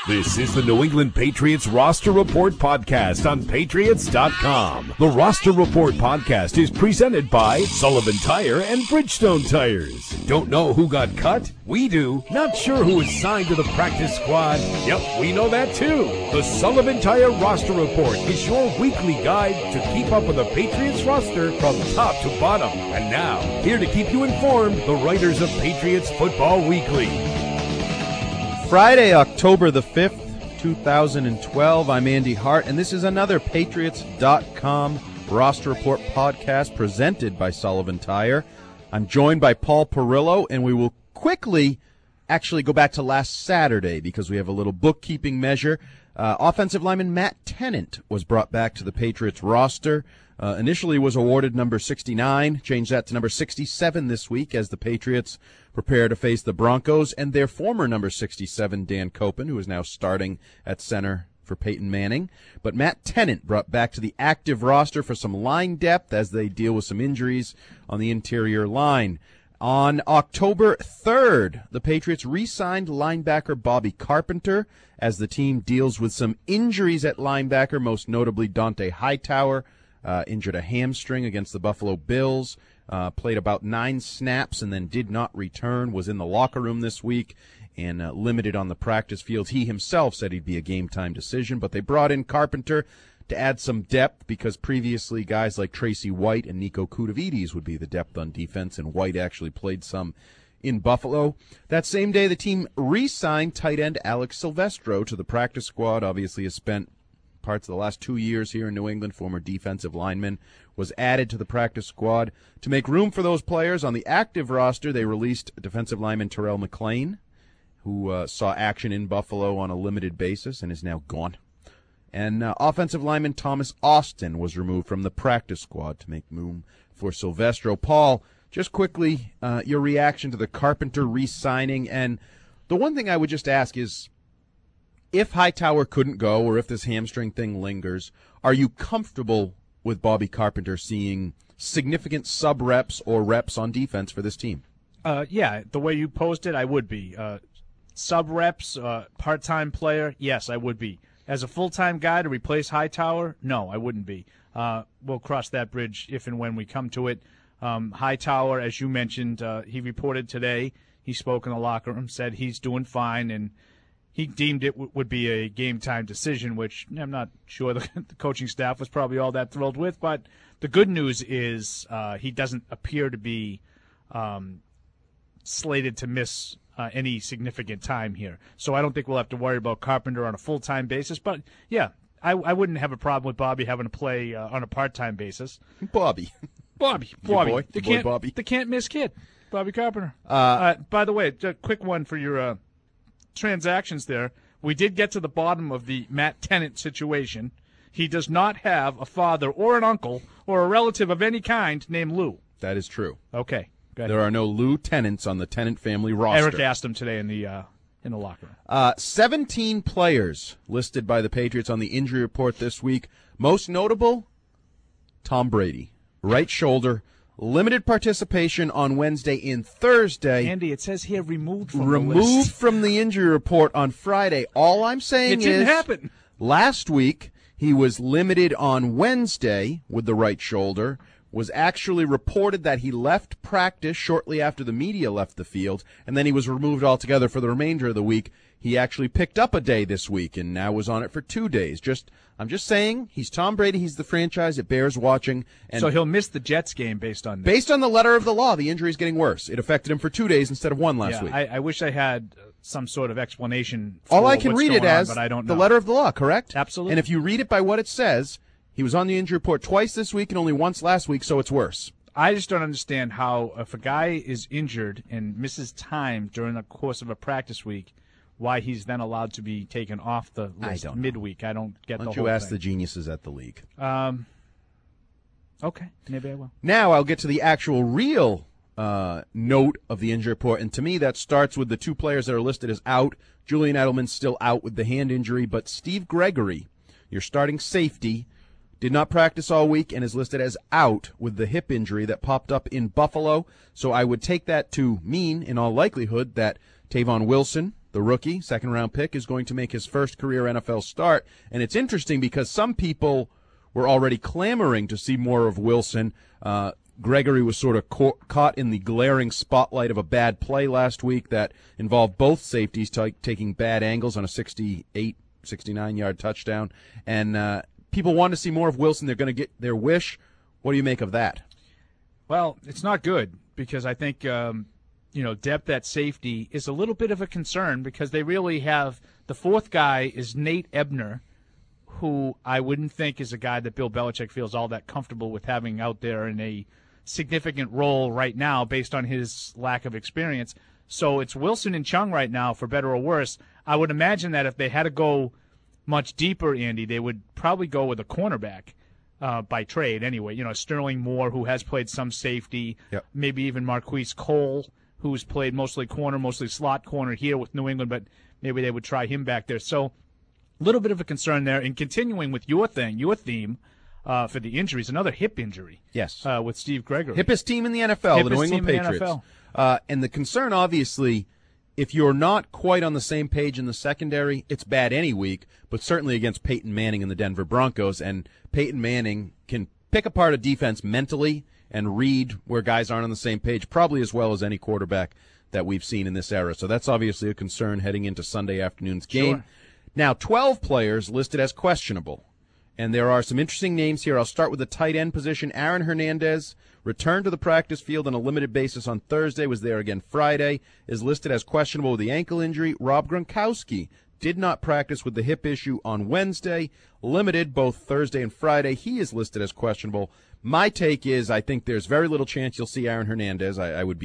This is the New England Patriots Roster Report podcast on Patriots.com. The Roster Report podcast is presented by Sullivan Tire and Bridgestone Tires. Don't know who got cut? We do. Not sure who is signed to the practice squad? Yep, we know that too. The Sullivan Tire Roster Report is your weekly guide to keep up with the Patriots roster from top to bottom. And now, here to keep you informed, the writers of Patriots Football Weekly. Friday, October the 5th, 2012. I'm Andy Hart, and this is another Patriots.com Roster Report podcast presented by Sullivan Tire. I'm joined by Paul Perillo, and we will quickly actually go back to last Saturday because we have a little bookkeeping measure. Offensive lineman Matt Tennant was brought back to the Patriots roster. Initially was awarded number 69, changed that to number 67 this week as the Patriots prepare to face the Broncos and their former number 67, Dan Koppen, who is now starting at center for Peyton Manning. But Matt Tennant brought back to the active roster for some line depth as they deal with some injuries on the interior line. On October 3rd, the Patriots re-signed linebacker Bobby Carpenter as the team deals with some injuries at linebacker, most notably Dante Hightower, injured a hamstring against the Buffalo Bills, played about 9 snaps and then did not return, was in the locker room this week and limited on the practice field. He himself said he'd be a game-time decision, but they brought in Carpenter to add some depth because previously guys like Tracy White and Nico Kudavides would be the depth on defense, and White actually played some in Buffalo. That same day, the team re-signed tight end Alex Silvestro to the practice squad. Obviously has spent parts of the last 2 years here in New England. Former defensive lineman was added to the practice squad. To make room for those players on the active roster, they released defensive lineman Terrell McClain, who saw action in Buffalo on a limited basis and is now gone. And offensive lineman Thomas Austin was removed from the practice squad to make room for Silvestro. Paul, just quickly, your reaction to the Carpenter re-signing. And the one thing I would just ask is, if Hightower couldn't go or if this hamstring thing lingers, are you comfortable with Bobby Carpenter seeing significant sub-reps or reps on defense for this team? Yeah, the way you posed it, I would be. Sub-reps, part-time player, yes, I would be. As a full-time guy to replace Hightower, no, I wouldn't be. We'll cross that bridge if and when we come to it. Hightower, as you mentioned, he reported today. He spoke in the locker room, said he's doing fine, and he deemed it would be a game-time decision, which I'm not sure the coaching staff was probably all that thrilled with. But the good news is he doesn't appear to be slated to miss any significant time here. So I don't think we'll have to worry about Carpenter on a full-time basis. But, yeah, I wouldn't have a problem with Bobby having to play on a part-time basis. Bobby. Bobby. Bobby. The can't-miss kid, Bobby Carpenter. By the way, a quick one for your transactions there. We did get to the bottom of the Matt Tennant situation. He does not have a father or an uncle or a relative of any kind named Lou. That is true. Okay. Go ahead. There are no Lou Tennants on the Tennant family roster. Eric asked him today in the locker room. 17 players listed by the Patriots on the injury report this week. Most notable, Tom Brady. Right shoulder. Limited participation on Wednesday and Thursday. Andy, it says here removed from the injury report on Friday. All I'm saying is it didn't happen. Last week he was limited on Wednesday with the right shoulder. Was actually reported that he left practice shortly after the media left the field, and then he was removed altogether for the remainder of the week. He actually picked up a day this week and now was on it for 2 days. I'm just saying, he's Tom Brady, he's the franchise, it bears watching. And so he'll miss the Jets game based on this. Based on the letter of the law, the injury is getting worse. It affected him for 2 days instead of 1 last week. I wish I had some sort of explanation for all I can read it as but I don't know. The letter of the law, correct? Absolutely. And if you read it by what it says, he was on the injury report twice this week and only once last week, so it's worse. I just don't understand how, if a guy is injured and misses time during the course of a practice week, why he's then allowed to be taken off the list midweek. I don't get the whole thing. Why don't you ask the geniuses at the league? Okay, maybe I will. Now I'll get to the actual real note of the injury report, and to me that starts with the 2 players that are listed as out. Julian Edelman's still out with the hand injury, but Steve Gregory, your starting safety, did not practice all week and is listed as out with the hip injury that popped up in Buffalo. So I would take that to mean, in all likelihood, that Tavon Wilson the rookie, second-round pick, is going to make his first career NFL start. And it's interesting because some people were already clamoring to see more of Wilson. Gregory was sort of caught in the glaring spotlight of a bad play last week that involved both safeties taking bad angles on a 69-yard touchdown. And people want to see more of Wilson. They're going to get their wish. What do you make of that? Well, it's not good because I think depth at safety is a little bit of a concern because they really have the fourth guy is Nate Ebner, who I wouldn't think is a guy that Bill Belichick feels all that comfortable with having out there in a significant role right now based on his lack of experience. So it's Wilson and Chung right now, for better or worse. I would imagine that if they had to go much deeper, Andy, they would probably go with a cornerback by trade anyway. Sterling Moore, who has played some safety, yep. Maybe even Marquise Cole, who's played mostly corner, mostly slot corner here with New England, but maybe they would try him back there. So a little bit of a concern there. And continuing with your theme for the injuries, another hip injury. Yes. With Steve Gregory. Hippest team in the NFL, the New England Patriots. And the concern, obviously, if you're not quite on the same page in the secondary, it's bad any week, but certainly against Peyton Manning and the Denver Broncos. And Peyton Manning can pick apart a defense mentally and read where guys aren't on the same page, probably as well as any quarterback that we've seen in this era. So that's obviously a concern heading into Sunday afternoon's game. Sure. Now, 12 players listed as questionable. And there are some interesting names here. I'll start with the tight end position. Aaron Hernandez returned to the practice field on a limited basis on Thursday, was there again Friday, is listed as questionable with the ankle injury. Rob Gronkowski did not practice with the hip issue on Wednesday, limited both Thursday and Friday. He is listed as questionable. My take is I think there's very little chance you'll see Aaron Hernandez. I would be